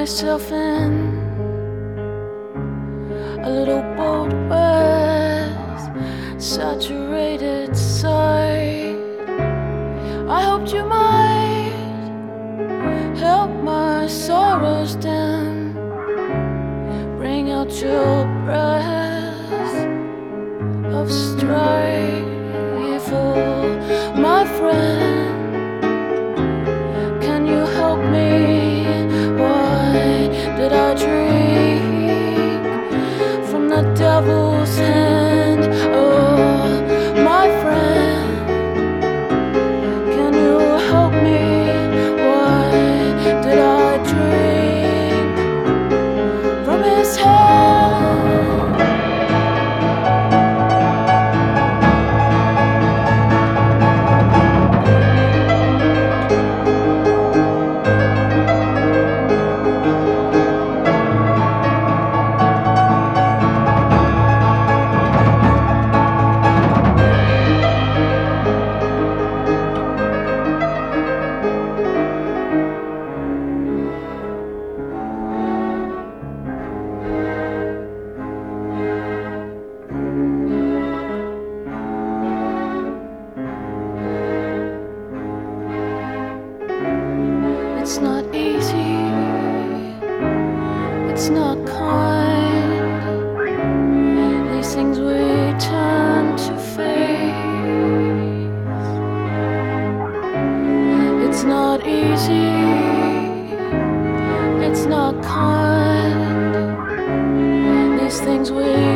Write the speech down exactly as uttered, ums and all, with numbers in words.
myself in a little boat with saturated sight. I hoped you might help my sorrows dim, bring out your breath of strife. Oh, my friend, can you help me? Why did I drink from the devil's hand? Oh, my friend, can you help me? Why did I drink from his hand? It's not easy, it's not kind. These things we turn to face. It's not easy, it's not kind. These things we